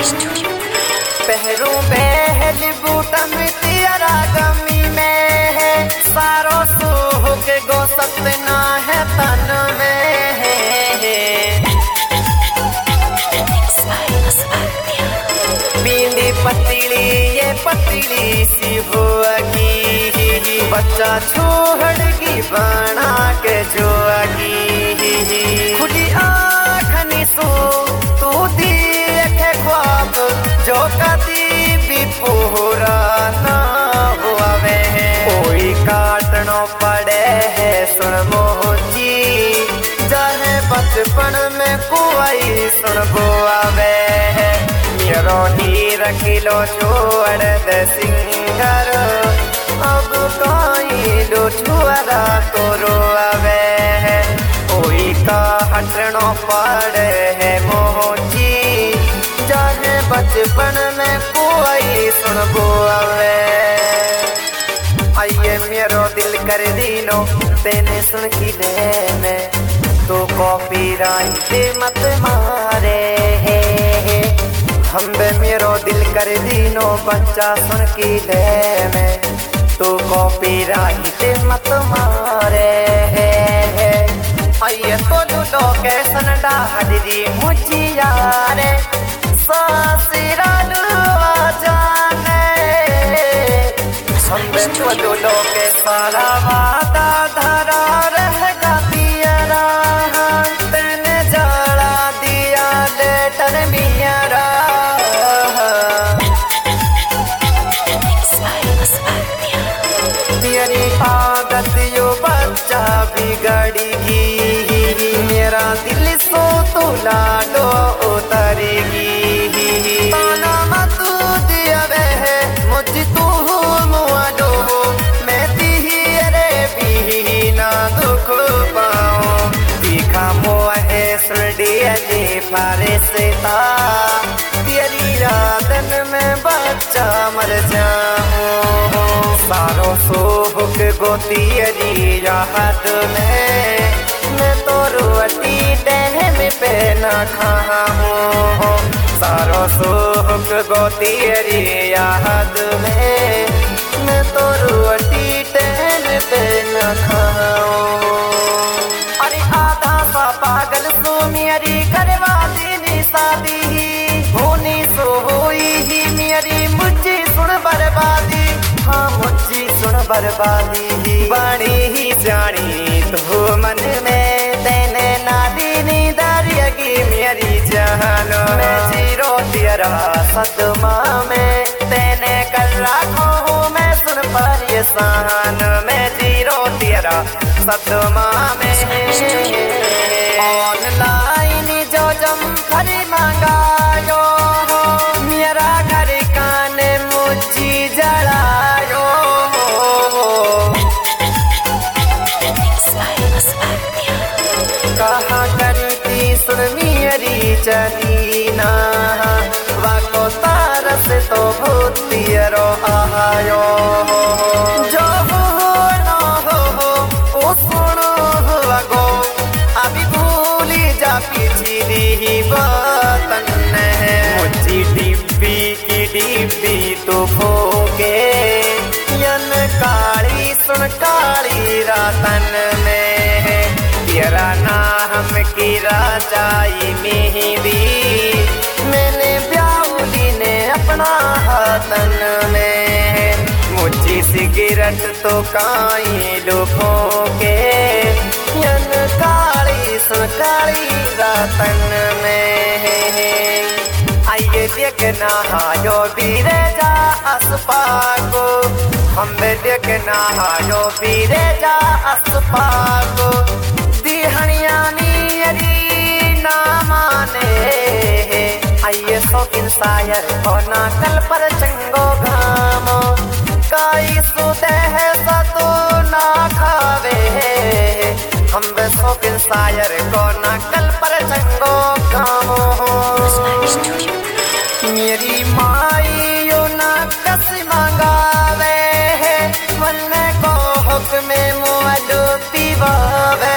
पहरू बहल बूटा में तियारा गमी में है सारो सुख गो सतना है तन में है पीली पतीली ये पतीली सी होगी बच्चा छोड़गी बना के जोगी खुदी आँखनी सो तू देखे ख्वाब जो कदी भी पूरा ना हुआ वे कोई काटनो पड़े है सुन मोची चाहे बचपन में कोई सुन बुआवे मेरो हीर किलो छोड़ दे सिंगर अब कोई लो छुआरा तो रोआवे कोई का हटनो पड़े है मोची चाहे बचपन में कोई सुन बुआवे आइए मेरो दिल कर दीनो तेने सुन की ले में तो कॉपीराइट मत मारे हम बे मेरो दिल कर दीनो बच्चा सुन की ले में तो कॉपीराइट मत मारे आइए तो लूटो कैसन डाहरी मुझी यारे सासिरा लुआ जाने हम बे तो लूटो के सारा वादा धरा रहेगा पियरा तेने जड़ा दिया लेटर मियरा तेरी आदत यो बच्चा बिगड़ेगी मेरा दिल सो तो लाडो उतरेगी ताना मत दिया वे मुझे तू मुआडो मैं तेरे भी ना दुख पाऊं दिखा मोहे सुरडिया जी फारिस था तेरी रातन में बच्चा मर जाऊं सारो सुख गोतियरी राहत में मैं तो रोटी टहम पे न खाऊं सारो सुख गोतियरी राहत में मैं तो रोटी टहम पे न खाऊं अरे आधा सा पागल सो मेरी करवा देनी शादी होनी सो हुई ही मेरी मुझे सुन बर्बादी हाँ मुझी सुन बर्बादी बाणी ही जानी तो मन में तेने नादी नी दरियगी मेरी जान मैं जीरो तेरा सदमा में तेने कर रखो हूँ मैं सुन परेशान मैं जीरो तेरा सदमा में ऑनलाइन जो जम खरी मंगायो मेरा घर काने मुझी जड़ायो कहा करती सुन मेरी चलीना वाको तारस तो भूतियरो आयो जो हो न हो ओ सुनो गो अभी भूली जा पिछली बातन मुझी डिब्बी की डिब्बी तो भोगे यन काली सुन काली रातन में तेरा नाम की राजाई मेहंदी मैंने ब्याउली ने अपना हाथन में मुझी सिगरेट तो काई लुभों के यन काली सुन काली रातन में आइए देखना हायो बीरे जा असपाको हम देखना हायो बीरे जा असपाको दिहनियानी अरी ना माने आइए शौकीन शायर होना कल पर चंगो घामो काई सुदे है सतो ना खावे हम शौकीन शायर को ना कल पर चंगो घामो मेरी माई यो ना कस मंगावे मन को हुक्म मुआदो पीवावे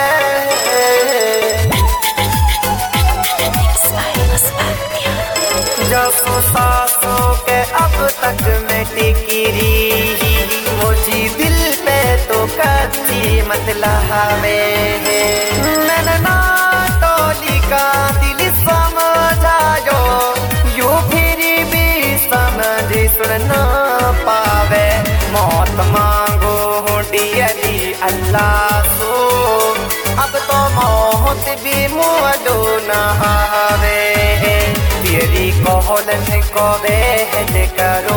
सासों के अब तक मैं टिकी रही, मुझे दिल पे तो कच्ची मत लहावे। मैंने ना टोली का दिल समझायो, यू फिर भी समझ सुन ना पावे। मौत मांगो डियरी अल्लाह सो, अब तो मौत भी मुँह न आवे। तेरी कहलन को बेहद करो,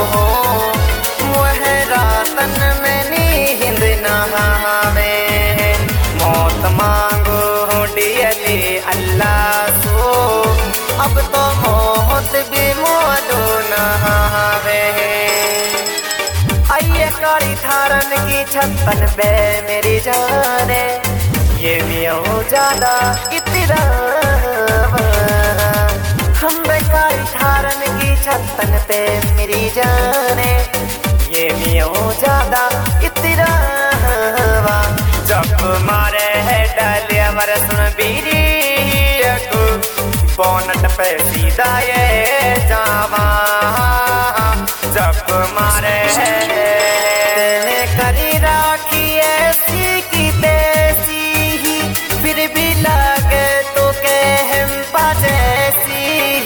मुँह रातन में नींद न आवे। मौत मांगो डियरी अल्लाह सो, अब तो मौत भी मुँह न आवे। आइए काली थारन की छप्पन पे मेरी जाने, ये भी हो ज्यादा इतना हम बेकारी थारन की छप्पन पे मेरी जाने, ये भी हो ज्यादा इतना जब मारे है डालिया मर सुन बीरी बोनट पे सीधा ये जावा। जब मारे है तेने करी राखी ऐसी की तैसी, फिर भी लगे तो के हम जैसी।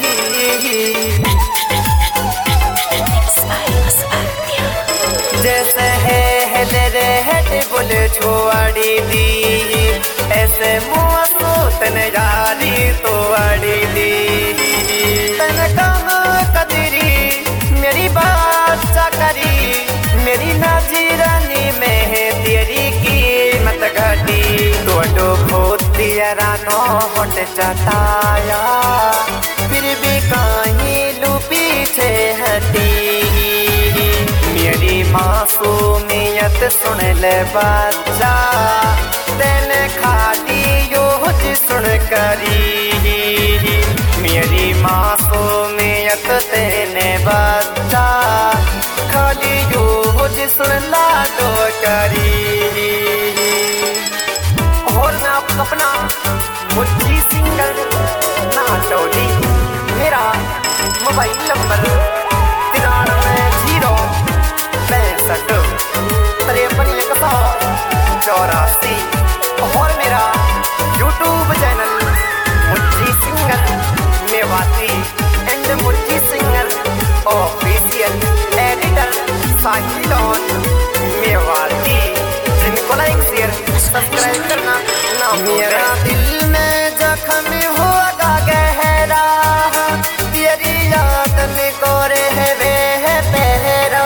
जैसे है रे हेड बुल छोड़ी दी, ऐसे मुँह सूतन यारी तो अड़ी दी। तन कम कदरी मेरी बात करी, मेरी नाजीरानी में तेरी कीमत घटी। तो भूतिया नो होट चटाया, फिर भी कहीं लू पीछे हटी। मेरी मासूमियत सुन ले बच्चा, तेने खाली यूज सुन करी। मेरी मासूमियत तेने बच्चा, खाली यूज सुन ला तो करी। और मैं आपको अपना मुझी सिंगल ना टोली, मेरा मोबाइल नंबर 93 और मेरा यूट्यूब चैनल मुझी सिंगर मेवाती एंड मुझी सिंगर ऑफिशियल एडिटर साहिलोन मेवाती, जिनको लाइक शेयर सब्सक्राइब करना ना। मेरा दिल में जख्म होगा गहरा, तेरी याद में गोरे है वे है पहरा।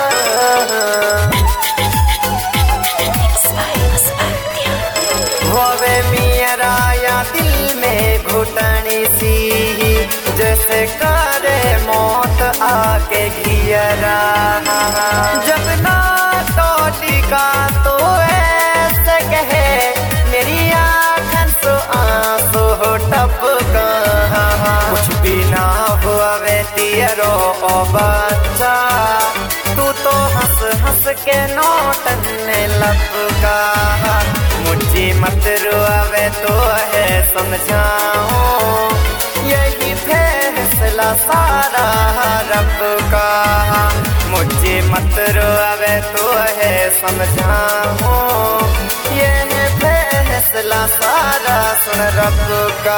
होवे मेरा या दिल में घुटनी सी, जैसे करे मौत आके घियरा। जब ना टोटी का तो ऐसे कहे, मेरी आँखन सो आंसू टपका। कुछ भी ना हुआ वे तेरो ओ बच्चा, तू तो हंस हंस के नोटन में लपका। मुझे मत रोवे तो है समझाऊं, यही फैसला सारा रब का। मुझे मत रोवे तो है समझाऊं, यही फैसला सारा सुन रब का।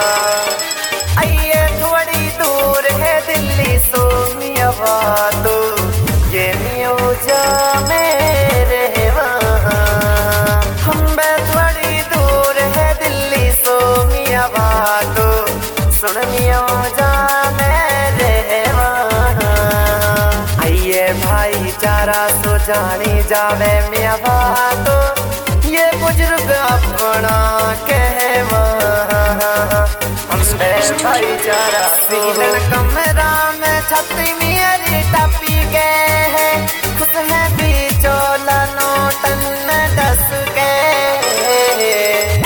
आइए थोड़ी दूर है दिल्ली सोनियाबाद, ये म्यूजा मेरे वहाँ। हम थोड़ी दूर है दिल्ली सोनियाबाद, सुन म्यूजा मेरे वहाँ। आइए भाईचारा सो जानी जावे म्याबाद, ये बुजुर्ग अपना कहवा। हम भाईचारा सीलन कमरा में छतरी मेरी टपी गए हैं, खुश है बीचोला नोटन में डस गए।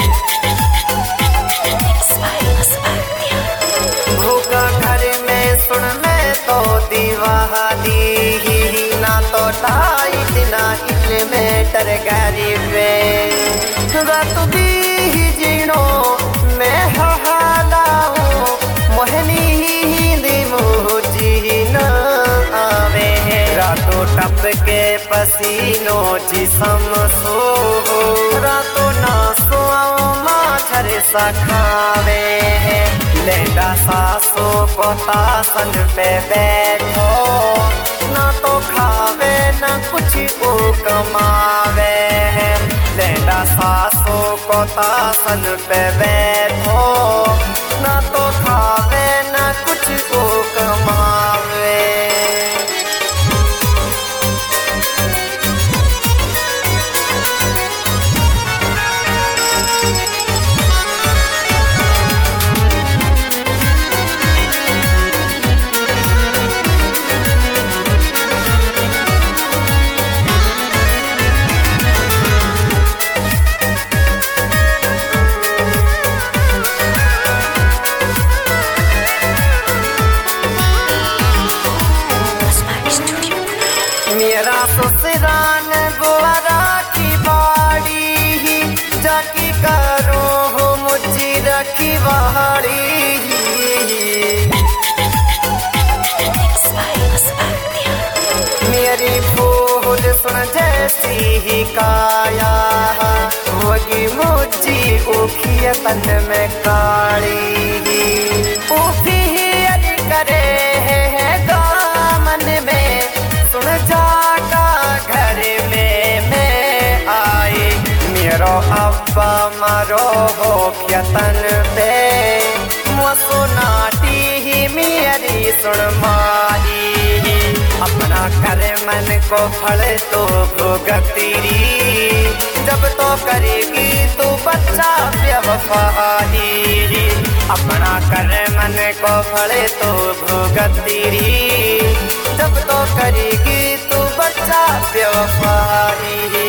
भूखा घर में सुन में तो दीवादी, ना तो लाइट ना इन्वेटर गरीबे। रात भी जीनो मैं हालाऊं, मोहनी हिंदी पसीनों जिसम सो रातों ना सोओ माछर सखावे लेंडा सासों को तासन पे बैठो ना तो खावे ना कुछ को कमावे लेंडा सासों को तासन पे बैठो ना तो खावे ना कुछ को कमावे। मेरा ससुराल बुआरा की बाड़ी जाकी करो हो मुझे रखी बाड़ी मेरी फूल सुन जैसी ही काया वगी मुझी उखिया तन में काली उफी ही करे है दामन में सुन जाका घर में मैं आई मेरो अब्बा मारो हो यतन पे मुसुनाटी ही मेरी सुन माही अपना कर मन को फल तो भुगतीरी जब तो करेगी तू बच्चा बेवफाई अपना कर मन को फल तो भुगतीरी जब तो करेगी तू बच्चा बेवफाई।